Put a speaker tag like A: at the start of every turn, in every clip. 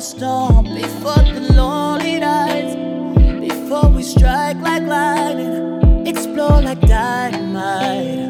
A: storm, before the lonely nights, before we strike like lightning, explore like dynamite.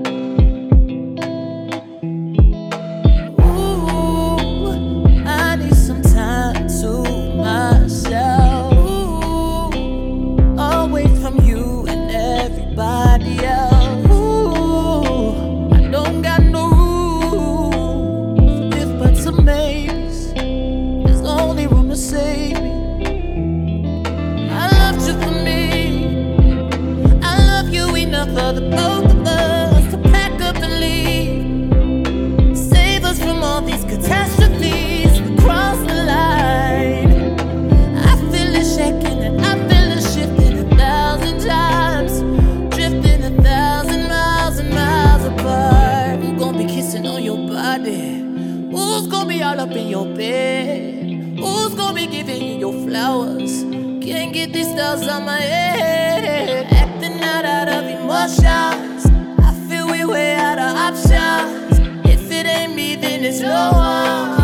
A: For the both of us to pack up and leave, save us from all these catastrophes. We cross the line. I feel it shaking and I feel it shifting 1,000 times, drifting 1,000 miles and miles apart. Who's gonna be kissing on your body? Who's gonna be all up in your bed? Who's gonna be giving you your flowers? Can't get these stars on my head. Acting out of emotions. I feel we way out of options. If it ain't me, then it's no one.